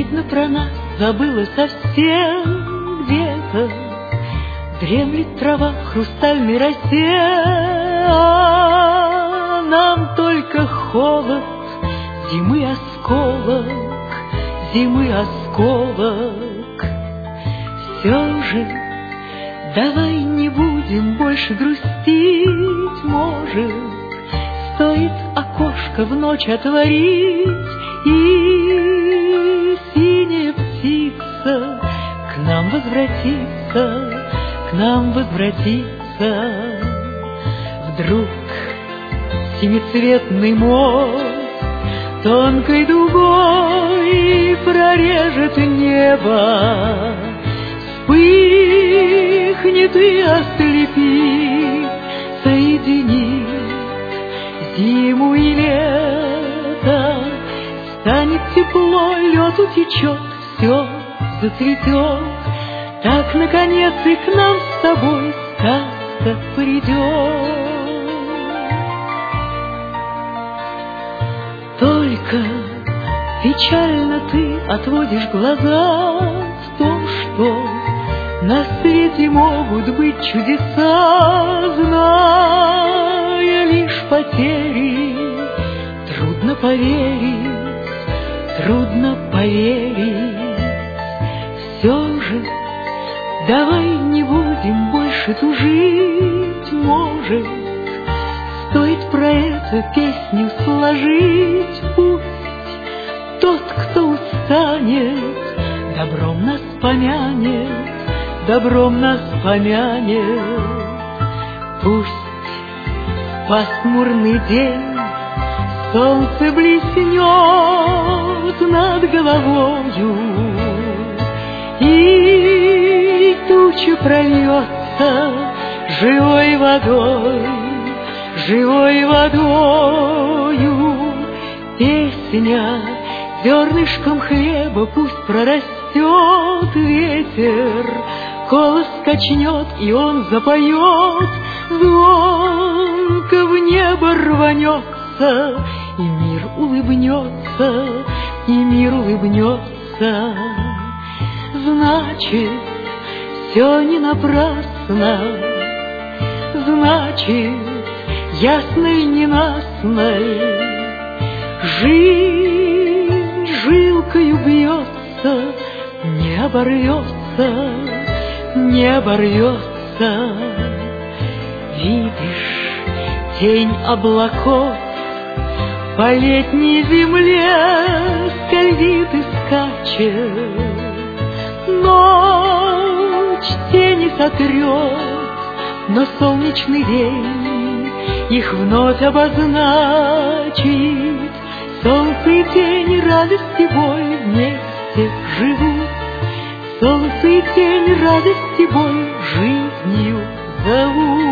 Видно, про нас забыла совсем где-то. Дремлет трава в хрустальной росе, а нам только холод, зимы осколок, зимы осколок. Все же давай не будем больше грустить, может, стоит окошко в ночь отворить, и синяя птица к нам возвратится, к нам возвратится. Вдруг семицветный мост тонкой дугой прорежет небо, вспыхнет и ослепит, соединит зиму и лето. Станет тепло, лед утечет, все зацветет. Так, наконец, и к нам с тобой сказка придет. Только печально ты отводишь глаза в том, что на свете могут быть чудеса, зная лишь потери. Трудно поверить, трудно поверить. Все же давай не будем больше тужить, может, стоит про эту песню сложить. Пусть тот, кто устанет, добром нас помянет, добром нас помянет. Пусть в пасмурный день солнце блеснет над головою, и туча прольется живой водой, живой водою. Песня зернышком хлеба пусть прорастет, ветер колос качнет, и он запоет, звонко в небо рванется, и мир улыбнется, и мир улыбнется. Значит, все не напрасно, значит, ясной ненастной жизнь жилкою бьется, не оборвется, не оборвется. Видишь, тень облаков по летней земле скользит и скачет. Ночь тени сотрет, но солнечный день их вновь обозначит. Солнце и тень, радость и боль вместе живут. Солнце и тень, радость и боль жизнью зовут.